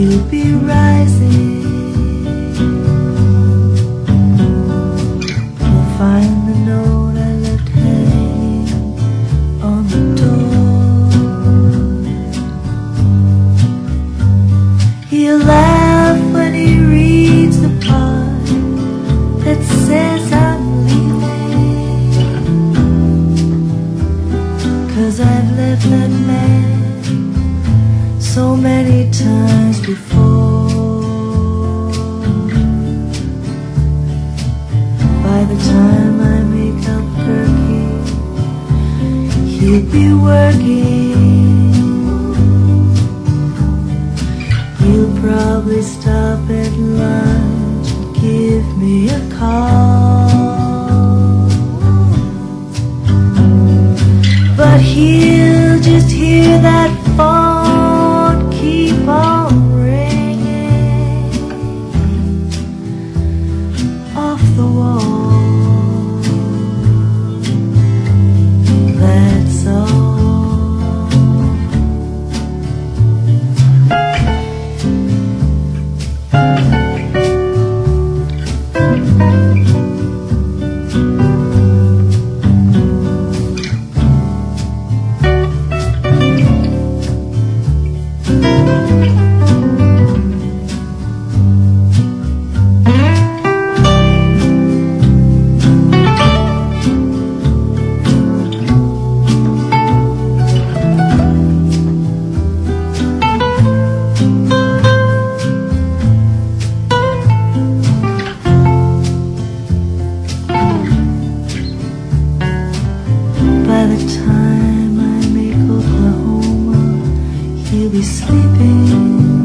he'll be rising. He'll find the note I left hanging on the door. He'll laugh when he reads the part that says I'm leaving, 'cause I've left that man so many times before. By the time I make Albuquerque, he'll be working. He'll probably stop at lunch and give me a call, but he'll just hear that phone keep on ringing off the wall. That's all. By the time I make Oklahoma, he'll be sleeping.